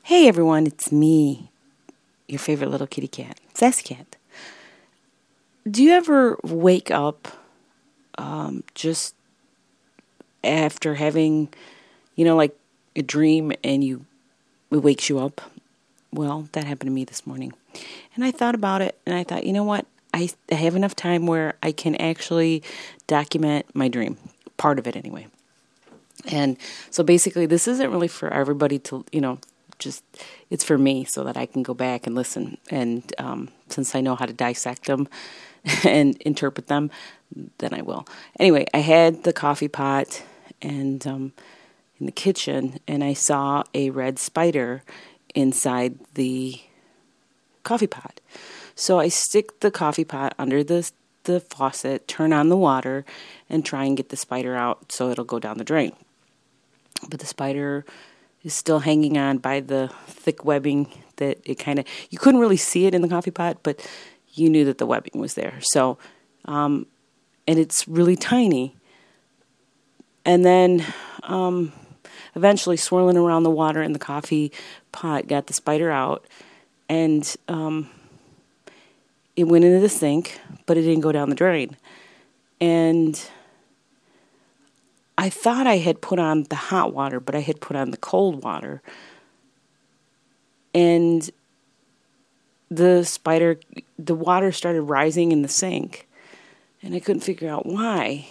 Hey everyone, it's me, your favorite little kitty cat, Sassy Cat. Do you ever wake up just after having, like a dream and it wakes you up? Well, that happened to me this morning. And I thought about it and I thought, you know what? I have enough time where I can actually document my dream, part of it anyway. And so basically this isn't really for everybody to, it's for me so that I can go back and listen. And since I know how to dissect them and interpret them, then I will. Anyway, I had the coffee pot and in the kitchen, and I saw a red spider inside the coffee pot. So I stick the coffee pot under the faucet, turn on the water, and try and get the spider out so it'll go down the drain. But the spider is still hanging on by the thick webbing that you couldn't really see it in the coffee pot, but you knew that the webbing was there. So, and it's really tiny. And then eventually swirling around the water in the coffee pot got the spider out, and it went into the sink, but it didn't go down the drain. And I thought I had put on the hot water, but I had put on the cold water. And the water started rising in the sink. And I couldn't figure out why.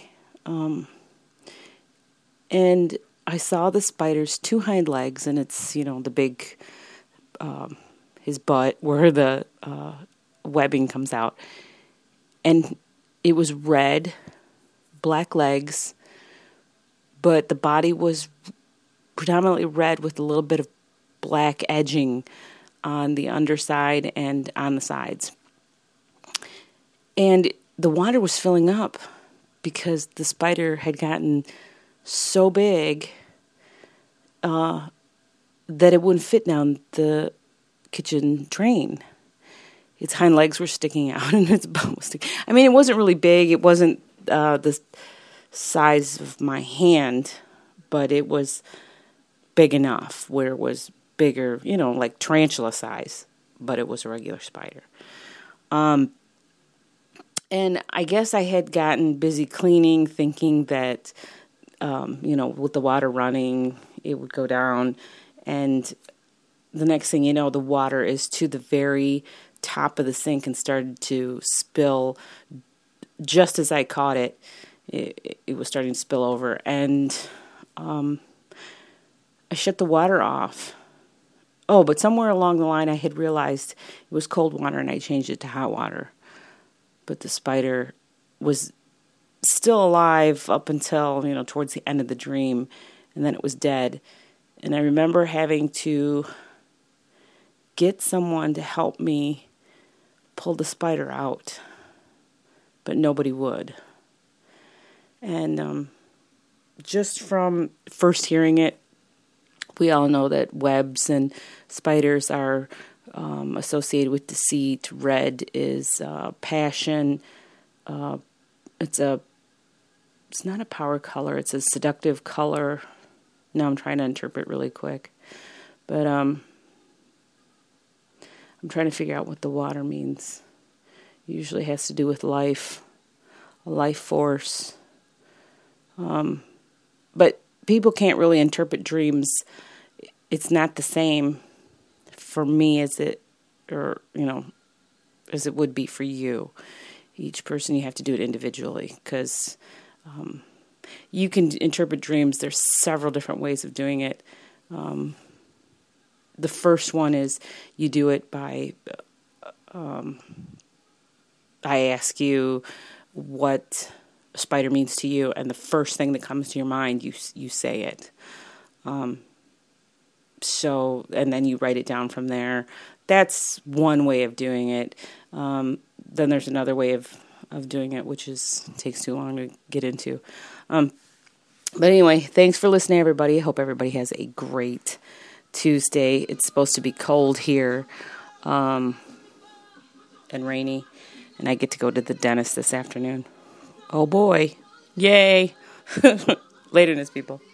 And I saw the spider's two hind legs, and it's, the big, his butt where the webbing comes out. And it was red, black legs, but the body was predominantly red with a little bit of black edging on the underside and on the sides. And the water was filling up because the spider had gotten so big that it wouldn't fit down the kitchen drain. Its hind legs were sticking out and its butt was sticking. I mean, it wasn't really big. It wasn't the size of my hand, but it was big enough where it was bigger, like tarantula size, but it was a regular spider. And I guess I had gotten busy cleaning, thinking that, with the water running, it would go down. And the next thing you know, the water is to the very top of the sink and started to spill. Just as I caught it, it was starting to spill over. And I shut the water off. Oh, but somewhere along the line I had realized it was cold water and I changed it to hot water. But the spider was still alive up until, towards the end of the dream. And then it was dead. And I remember having to get someone to help me pull the spider out. But nobody would. And just from first hearing it, we all know that webs and spiders are associated with deceit. Red is passion. It's not a power color. It's a seductive color. Now I'm trying to interpret really quick. But I'm trying to figure out what the water means. It usually has to do with life, a life force. But people can't really interpret dreams. It's not the same for me as it would be for you. Each person, you have to do it individually because you can interpret dreams. There's several different ways of doing it. The first one is you do it by, I ask you what a spider means to you, and the first thing that comes to your mind, you say it. So, and then you write it down from there. That's one way of doing it. Then there's another way of doing it, which takes too long to get into. But anyway, thanks for listening, everybody. I hope everybody has a great Tuesday. It's supposed to be cold here, and rainy, and I get to go to the dentist this afternoon. Oh boy. Yay. Laterness, people.